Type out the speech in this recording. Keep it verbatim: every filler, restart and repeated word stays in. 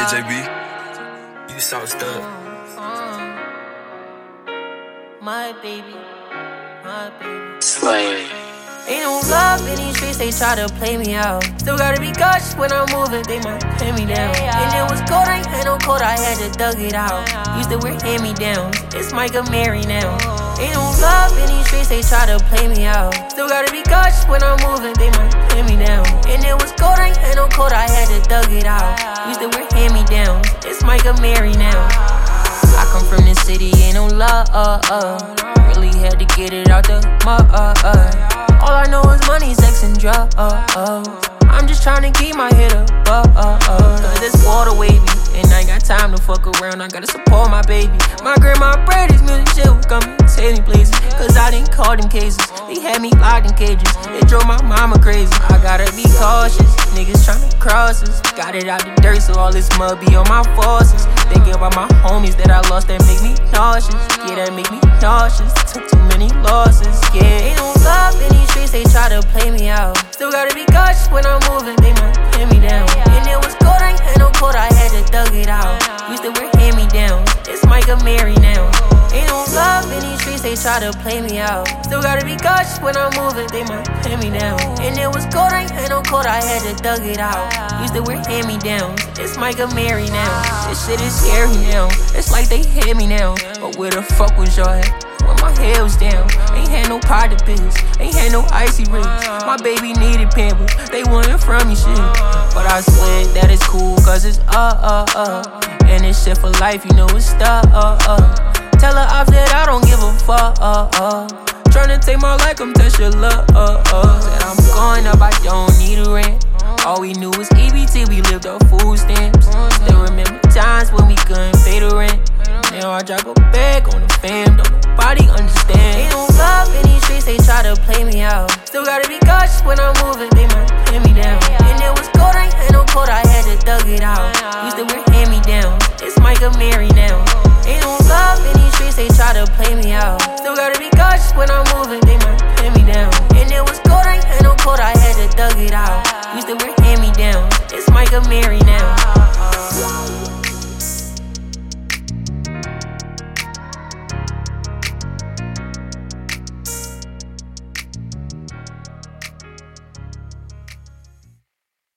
J B, you sauced up. My baby, my baby. Slay. Ain't no love in these streets, they try to play me out. Still gotta be cautious when I'm moving, they might pin me down. And it was cold, I ain't had no coat, I had to dug it out. Used to wear hand-me-downs, it's Micah Mary now. Ain't no love in these streets, they try to play me out. Still gotta be cautious when I'm moving, they might pin me down. And it was cold, I ain't had no coat, I had to dug it out. Used to wear hand-me-downs, it's Micah Mary now. I come from the city, ain't no love, uh, uh. Really had to get it out the mud, uh, uh. All I know is money, sex, and drugs. I'm just tryna keep my head up, uh, uh, uh. Cause it's water wavy, and I ain't got time to fuck around. I gotta support my baby. My grandma bred this music shit will come and take me places. Cause I didn't call them cases. They had me locked in cages. It drove my mama crazy. I gotta be cautious. Niggas tryna cross us. Got it out the dirt, so all this mud be on my forces. Thinking about my homies that I lost, that make me nauseous. Yeah, that make me nauseous. Took too many losses, yeah. Ain't no love in these streets, they try to play me out. Still gotta be cautious when I'm moving, they might pin me down. And it was cold, I ain't had no coat, I had to dug it out. Used to wear hand-me-downs, it's Micah Mary now. Ain't no love in these streets, they try to play me out. Still gotta be cautious when I'm moving, they might pin me down. And it was cold, I ain't had no coat, I had to dug it out. Used to wear hand-me-downs, it's Micah Mary now. This shit is scary now, it's like they hit me now. But where the fuck was y'all at? When my head was down, ain't had no private pills, ain't had no icy rings. My baby needed pampers, they wanted from me shit. But I swear that it's cool, cause it's uh uh uh. And this shit for life, you know it's stuck uh uh. Tell her off that I don't give a fuck uh uh. Tryna take my life, I'm touch your love uh uh. Said I'm going up, I don't need a rent. All we knew was E B T, we lived off food stamps. Still remember times when we couldn't pay the rent. Now I drop a bag on the fam, don't nobody understand. Ain't no love in these streets, they try to play me out. Still gotta be cautious when I'm moving, they might pin me down. And it was cold, I ain't had no coat, I had to dug it out. Used to wear hand-me-downs, it's Micah Mary now. Ain't no love in these streets, they try